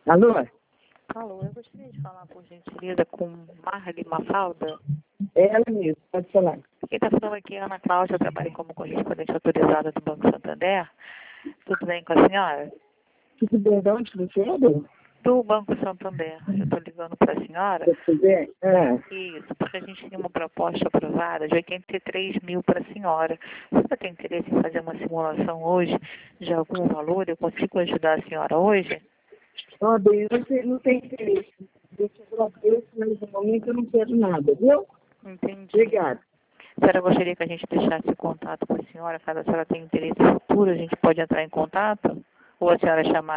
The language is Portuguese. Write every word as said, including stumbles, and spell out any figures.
Alô? Alô, eu gostaria de falar, por gentileza, com Marli Mafalda. É ela mesmo, pode falar. Quem está falando aqui é Ana Cláudia, eu trabalho como correspondente autorizada do Banco Santander. Tudo bem com a senhora? Tudo bem, de onde você é? Do Banco Santander. Eu estou ligando para a senhora. Você vê? Ah, Isso, porque a gente tem uma proposta aprovada de oitenta e três mil para a senhora. Se você tem interesse em fazer uma simulação hoje de algum valor, eu consigo ajudar a senhora hoje? ó, bem, eu não tenho, não tenho interesse. Eu te agradeço, mas no momento eu não quero nada, viu? Entendi. Obrigada. A senhora gostaria que a gente deixasse o contato com a senhora, caso a senhora tenha interesse futuro, a gente pode entrar em contato? Ou a senhora chamar